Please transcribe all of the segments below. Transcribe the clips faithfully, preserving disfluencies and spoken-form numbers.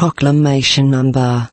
Proclamation number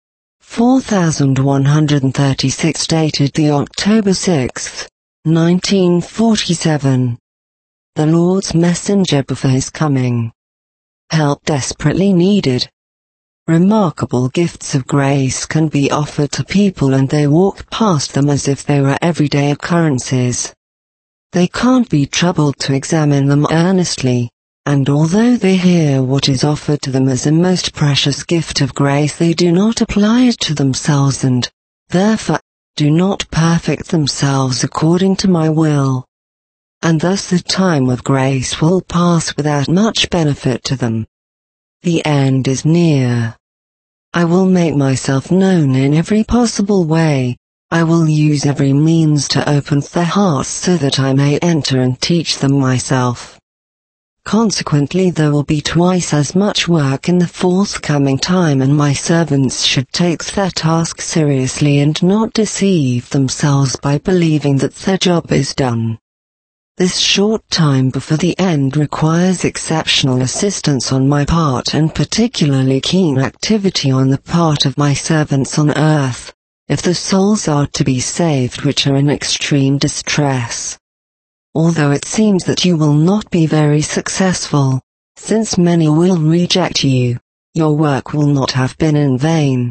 four thousand one hundred thirty-six, dated the October sixth, nineteen forty-seven. The Lord's messenger before his coming. Help desperately needed. Remarkable gifts of grace can be offered to people and they walk past them as if they were everyday occurrences. They can't be troubled to examine them earnestly, and although they hear what is offered to them as a most precious gift of grace, they do not apply it to themselves and, therefore, do not perfect themselves according to my will. And thus the time of grace will pass without much benefit to them. The end is near. I will make myself known in every possible way. I will use every means to open their hearts so that I may enter and teach them myself. Consequently, there will be twice as much work in the forthcoming time, and my servants should take their task seriously and not deceive themselves by believing that their job is done. This short time before the end requires exceptional assistance on my part and particularly keen activity on the part of my servants on earth, if the souls are to be saved which are in extreme distress. Although it seems that you will not be very successful, since many will reject you, your work will not have been in vain.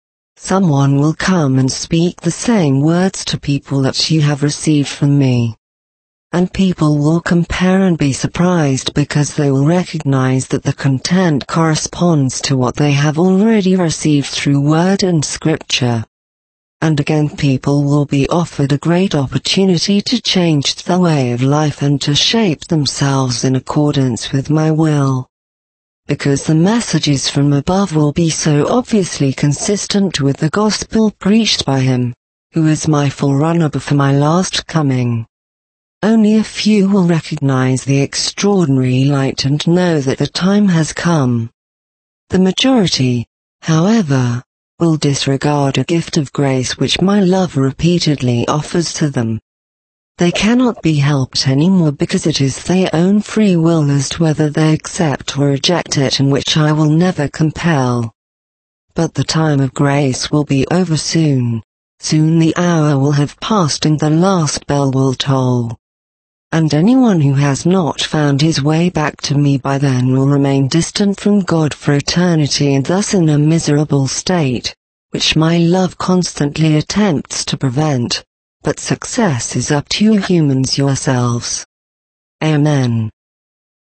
Someone will come and speak the same words to people that you have received from me. And people will compare and be surprised because they will recognize that the content corresponds to what they have already received through word and scripture. And again, people will be offered a great opportunity to change their way of life and to shape themselves in accordance with my will. Because the messages from above will be so obviously consistent with the gospel preached by him, who is my forerunner before my last coming. Only a few will recognize the extraordinary light and know that the time has come. The majority, however, will disregard a gift of grace which my love repeatedly offers to them. They cannot be helped anymore because it is their own free will as to whether they accept or reject it, and which I will never compel. But the time of grace will be over soon. Soon the hour will have passed and the last bell will toll. And anyone who has not found his way back to me by then will remain distant from God for eternity and thus in a miserable state, which my love constantly attempts to prevent, but success is up to you humans yourselves. Amen.